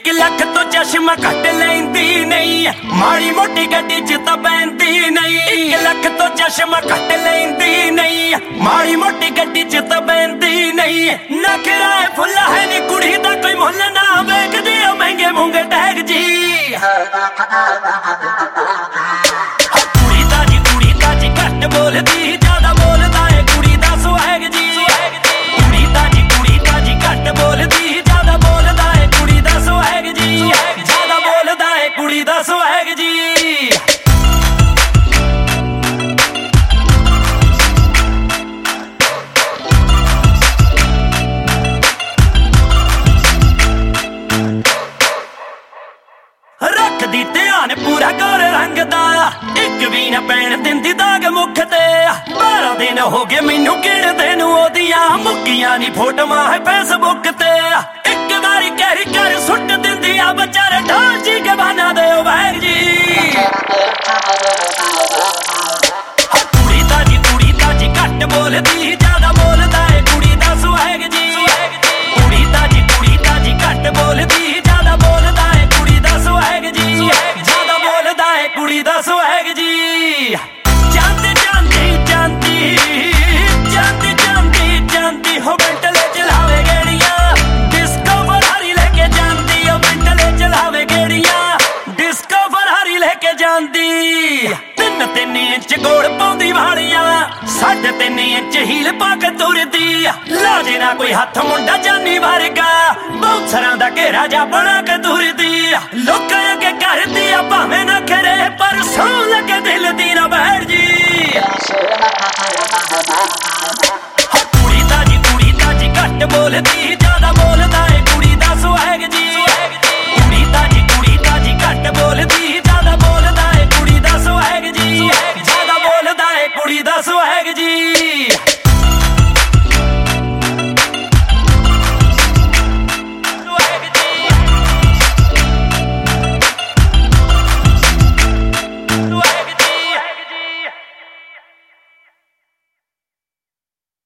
1 ਲੱਖ ਤੋਂ ਚਸ਼ਮਾ ਘੱਟ ਲੈਂਦੀ ਨਹੀਂ, ਮਾੜੀ ਮੋਟੀ ਗੱਡੀ ਚ ਤਾਂ ਬੈਂਦੀ ਨਹੀਂ। 1 ਲੱਖ ਤੋਂ ਚਸ਼ਮਾ ਘੱਟ ਲੈਂਦੀ ਨਹੀਂ, ਮਾੜੀ ਮੋਟੀ ਗੱਡੀ ਚ ਤਾਂ ਬੈਂਦੀ ਨਹੀਂ। ਨਾ ਕਿਰਾਏ ਫੁੱਲਾ ਹੈ ਨੀ ਕੁੜੀ ਦਾ ਕੋਈ ਮੁੱਲ ਨਾ ਵੇਖਦੀ ਓ ਮਹਿੰਗੇ ਮੂੰਗੇ ਟੈਗ ਜੀ। ਕੁੜੀ ਦਾ ਜੀ ਘੱਟ ਬੋਲਦੀ, ਜ਼ਿਆਦਾ ਬੋਲਦਾ ਏ ਕੁੜੀ ਦਾ ਸੁਹੈਗ ਜੀ। ਕੁੜੀ ਦਾ ਜੀ ਘੱਟ ਬੋਲਦੀ, ਜ਼ਿਆਦਾ ਬੋਲਦਾ ਏ ਕੁੜੀ ਦਾ ਸੁਹੈਗ ਜੀ। ਜ਼ਿਆਦਾ ਬੋਲਦਾ ਏ ਕੁੜੀ ਦਾ ਸੁਹੈਗ ਜੀ। ਰੱਖਦੀ ਧਿਆਨ ਪੂਰਾ ਗੋਰ ਰੰਗ ਦਾ, ਇੱਕ ਵੀ ਨਾ ਪੈਣ ਦਿੰਦੀ ਦਾਗ ਮੁੱਖ ਤੇ। 12 ਦਿਨ ਹੋ ਗਏ ਮੈਨੂੰ ਗਿਣਦੇ ਨੂੰ, ਉਹਦੀਆਂ ਮੁੱਕੀਆਂ ਨੀ ਫੋਟੋਆਂ ਹੈ ਫੇਸਬੁੱਕ ਤੇ। ਇੱਕ ਵਾਰੀ ਕਹਿ ਕਰ ਸੁੱਟ ਦਿੰਦੀ ਆ ਵਿਚਾਰੇ ਢਾਲ ਜੀ ਕੇ ਬਹਾਨਾ ਦੇ ਓ ਵੈਗ ਜੀ। ਕੁੜੀ ਦਾ ਜੀ ਘੱਟ ਬੋਲਦੀ, ਜ਼ਿਆਦਾ ਬੋਲਦਾ ਏ ਕੁੜੀ ਦਾ ਸੁਹੈਗ ਜੀ। ਕੁੜੀ ਦਾ ਜੀ ਘੱਟ ਬੋਲਦੀ, ਜ਼ਿਆਦਾ ਬੋਲਦਾ ਏ ਕੁੜੀ ਦਾ ਸੁਹੈਗ ਜੀ। ਜ਼ਿਆਦਾ ਬੋਲਦਾ ਏ ਕੁੜੀ ਦਾ ਸੁਹੈਗ ਜੀ। ਜਾਂਦੀ ਹੋ ਬੈਂਟਲੇ ਚਲਾਵੇ ਗੇੜੀਆਂ, ਡਿਸਕੋ ਫਰਾਰੀ ਲੈ ਕੇ ਜਾਂਦੀ ਓ ਬੈਂਟਲੇ ਚਲਾਵੇ ਗੇੜੀਆਂ, ਡਿਸਕੋ ਫਰਾਰੀ ਲੈ ਕੇ ਜਾਂਦੀ। 3 ਇੰਚ ਗੋਲ ਪਾਉਂਦੀ ਵਾਲੀਆਂ, 3.5 ਇੰਚ ਹੀਲ ਪਾ ਕੇ ਤੁਰਦੀ। ਲਾਜੇ ਨਾ ਕੋਈ ਹੱਥ ਮੁੰਡਾ ਜਾਨੀ ਵਰਗਾ, ਬਾਉਂਸਰਾਂ ਦਾ ਘੇਰਾ ਜਾ ਬਣਾ ਕੇ ਤੁਰਦੀ।